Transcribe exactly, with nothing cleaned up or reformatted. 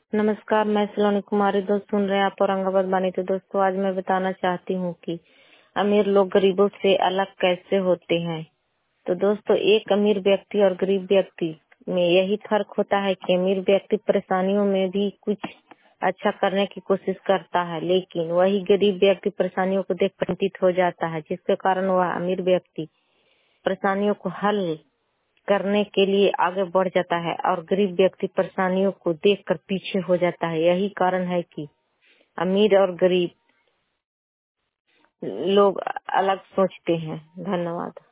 नमस्कार, मैं सलोनी कुमारी। दोस्त सुन रहे हैं आप औरंगाबाद बानी। तो दोस्तों, आज मैं बताना चाहती हूँ कि अमीर लोग गरीबों से अलग कैसे होते हैं। तो दोस्तों, एक अमीर व्यक्ति और गरीब व्यक्ति में यही फर्क होता है कि अमीर व्यक्ति परेशानियों में भी कुछ अच्छा करने की कोशिश करता है, लेकिन वही गरीब व्यक्ति परेशानियों को देख चिंतित हो जाता है, जिसके कारण वह अमीर व्यक्ति परेशानियों को हल करने के लिए आगे बढ़ जाता है और गरीब व्यक्ति परेशानियों को देखकर पीछे हो जाता है। यही कारण है कि अमीर और गरीब लोग अलग सोचते हैं। धन्यवाद।